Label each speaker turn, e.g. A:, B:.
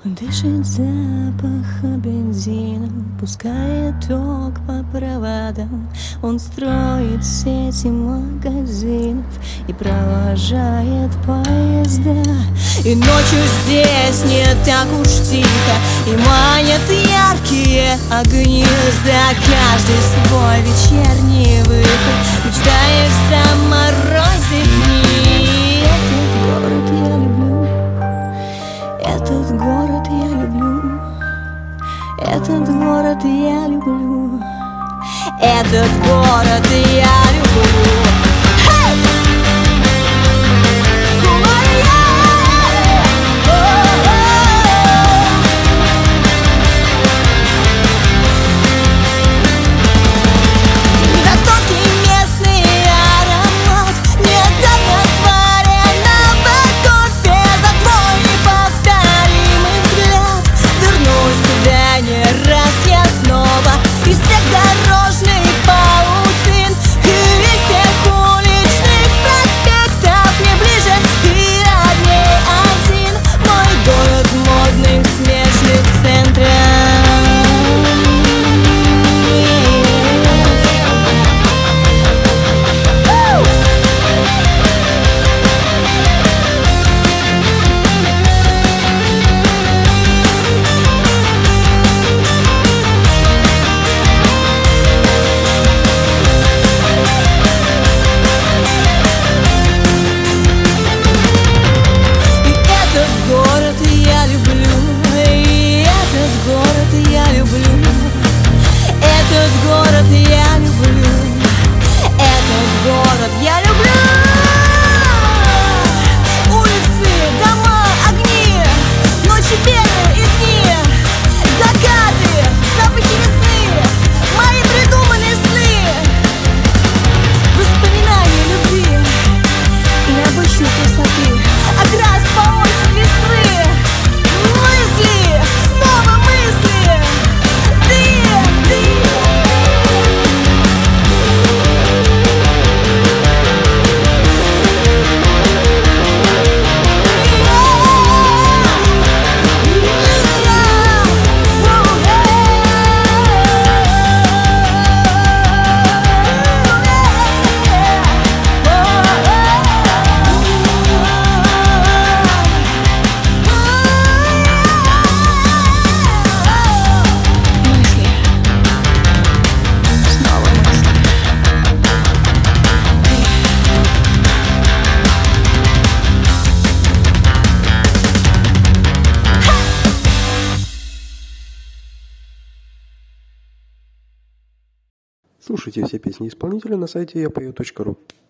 A: Он дышит запахом бензина, пускает ток по проводам. Он строит сети магазинов и провожает поезда. И ночью здесь не так уж тихо, и манят яркие огни. За каждый свой вечерний выход мечтаешь заморозить дни. Этот город я люблю, этот город я люблю, этот город я люблю.
B: Слушайте все песни исполнителя на сайте yapeo.ru.